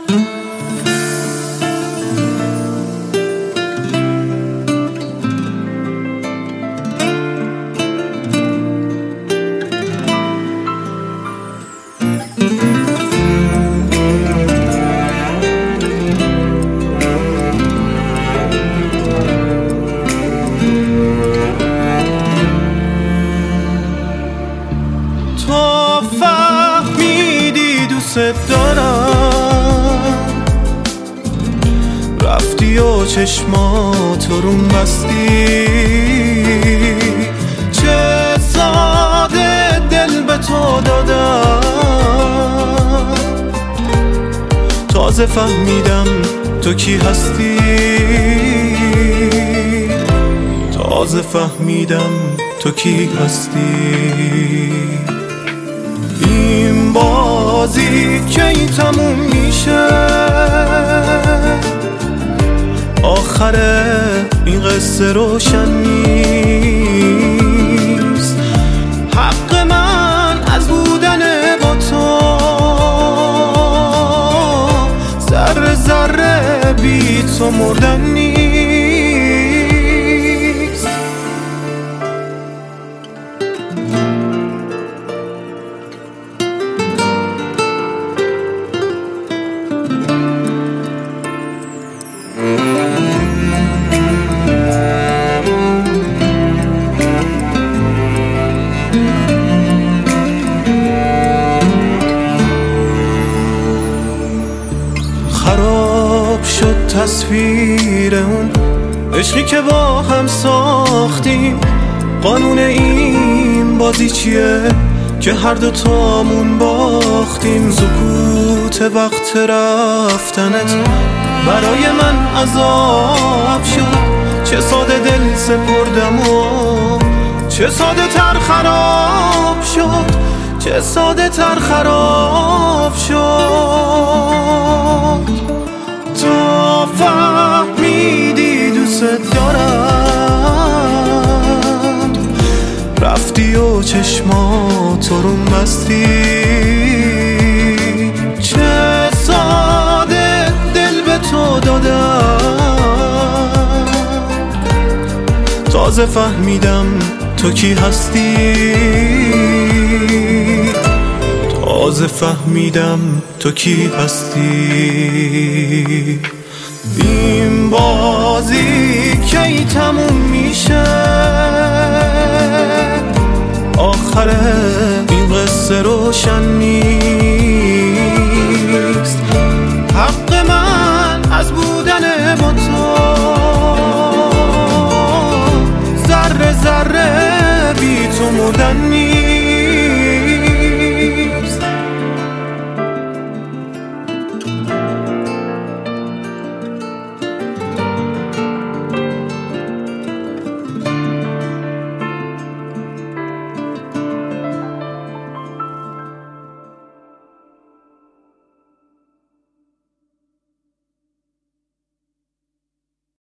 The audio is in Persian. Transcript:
تو فهمیدی دوست دارم، رفتی و چشماتو روم بستی، چه ساده دل به تو دادم، تازه فهمیدم تو کی هستی، تازه فهمیدم تو کی هستی. این بازی کی تموم میشه؟ آخر این قصه روشن نیست. حق من از بودن با تو، ذره ذره بی تو مردن نیست. خراب شد تصویر اون عشقی که با هم ساختیم. قانون این بازی چیه که هر دو تامون باختیم؟ سکوت وقت رفتنت برای من عذاب شد. چه ساده دل سپردم و چه ساده تر خراب شد، چه ساده تر خراب شد. تو فهمیدی دوست دارم، رفتی و چشماتو روم بستی، چه ساده دل به تو دادم، تازه فهمیدم تو کی هستی، تازه فهمیدم تو کی هستی. این بازی کی تموم میشه؟ آخر این قصه روشن نیست. حق من از بودن با تو، ذره ذره بی تو مردن نیست.